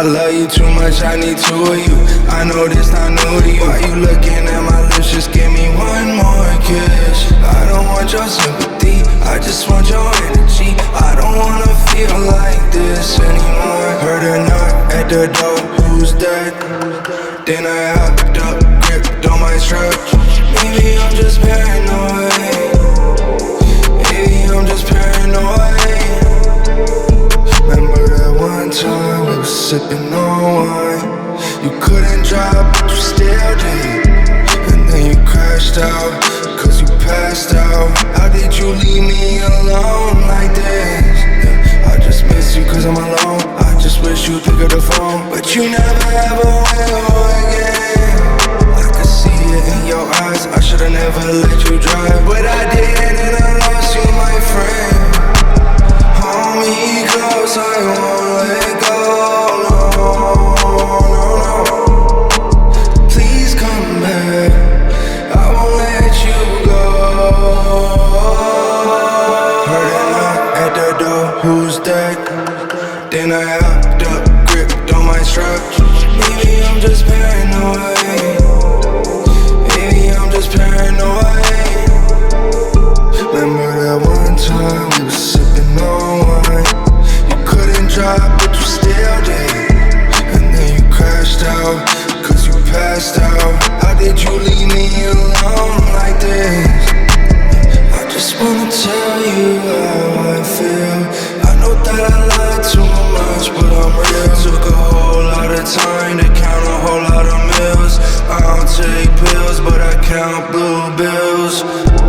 love you too much, I need two of you. I know this not new to you. Why you looking at my lips? Just give me one more kiss. I don't want your sympathy, I just want your energy. I don't wanna feel like this anymore. Heard a knock at the door, who's that? Then I hopped up, gripped on my strap. Maybe I'm just paranoid. Maybe I'm just paranoid. Remember that one time we were sipping on wine. You couldn't drive, but you still did. And then you crashed out, cause you passed out. How did you leave me alone like this? Yeah, I just miss you cause I'm alone. I just wish you'd pick up the phone, but you never ever will again. I could see it in your eyes, I should've never let you drive, but I did, and I lost you, my friend. Hold me close, I won't let go. No. Please come back, I won't let you go. Heard a knock at the door, who's that? Then I hopped up, gripped on my strap. Maybe I'm just paranoid. Maybe I'm just paranoid. Remember that one time we were sipping on wine. You couldn't drive, but you still did. And then you crashed out, cause you passed out. How did you leave me alone like this? I just wanna tell you how I feel. I know that I lied too much, but I'm real. Took a whole lot of time to count a whole lot of meals. I don't take pills, but I count blue bills.